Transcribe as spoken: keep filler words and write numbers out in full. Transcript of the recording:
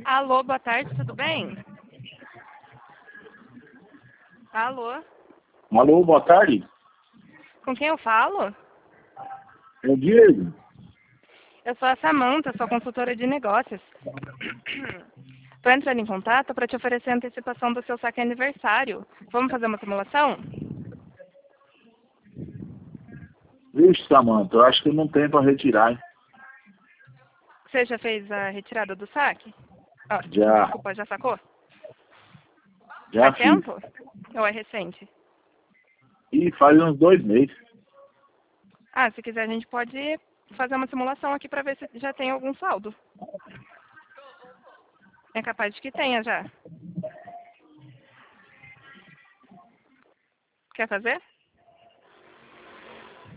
Alô, boa tarde, tudo bem? Alô, Alô, boa tarde. com quem eu falo? É o Diego. Eu sou a Samanta, sou consultora de negócios. Estou entrando em contato para te oferecer a antecipação do seu saque aniversário. Vamos fazer uma simulação? Vixe, Samanta, eu acho que eu não tenho para retirar, hein? Você já fez a retirada do saque? Ah, Já, desculpa, já sacou? já Faz fiz. tempo? Ou é recente? E faz uns dois meses. Ah, se quiser a gente pode fazer uma simulação aqui para ver se já tem algum saldo. É capaz de que tenha já. Quer fazer?